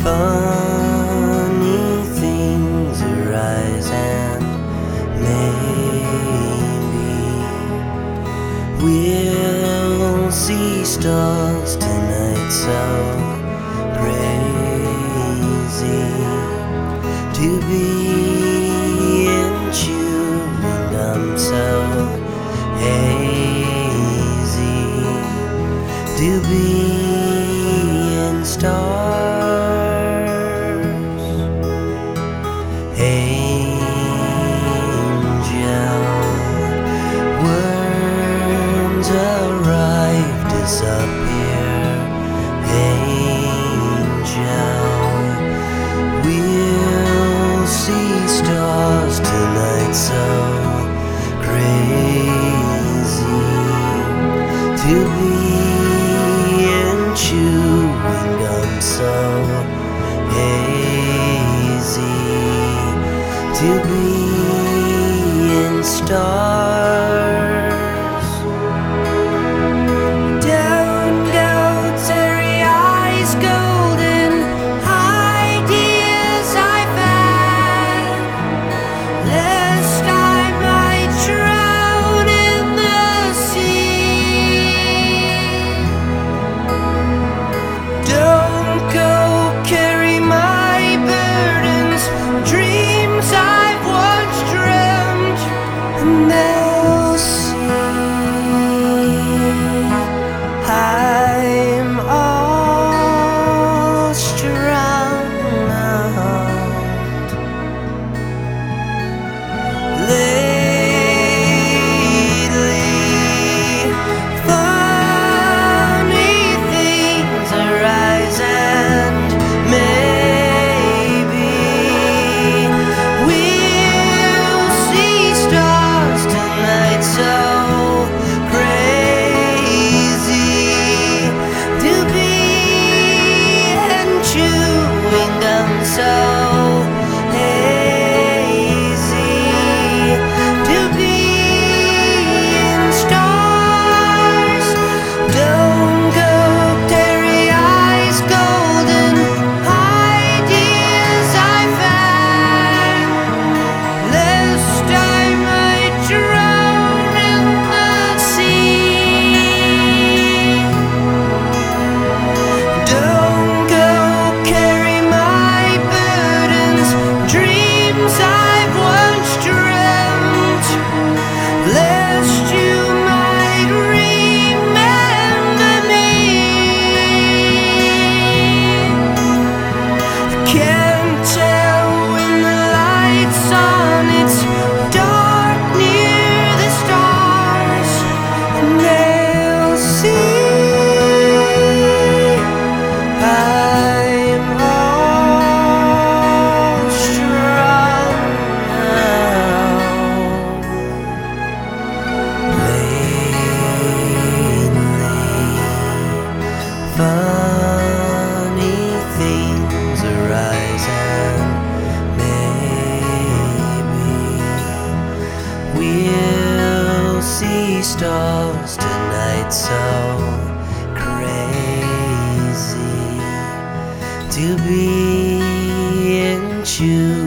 Funny things arise, and maybe we'll see stars tonight. So crazy to be in chewing gum, so hazy to be in stars. Angel, worms arrive, disappear. Angel, we'll see stars tonight. So crazy to be in chewing gum, so hazy to be in stars. Don't go, teary eyes, golden ideas I've had, lest I might drown in the sea. Don't go, carry my burdens, dreams I've once dreamt, and they'll see I'm all drowned out. Lately, funny things arise, and maybe we'll see stars tonight. So crazy to be in chewing gum, so hazy to be in stars. Don't go, teary eyes, golden ideas I've had, lest I might drown in the sea. Don't go, carry my burdens, dreams I've once dreamt, lest you might remember me. I can't tell when the light's on, it's dark near the stars, and they'll see I'm all strung out. Lately, funny things arise, and maybe we'll see stars tonight. So crazy to be in chewing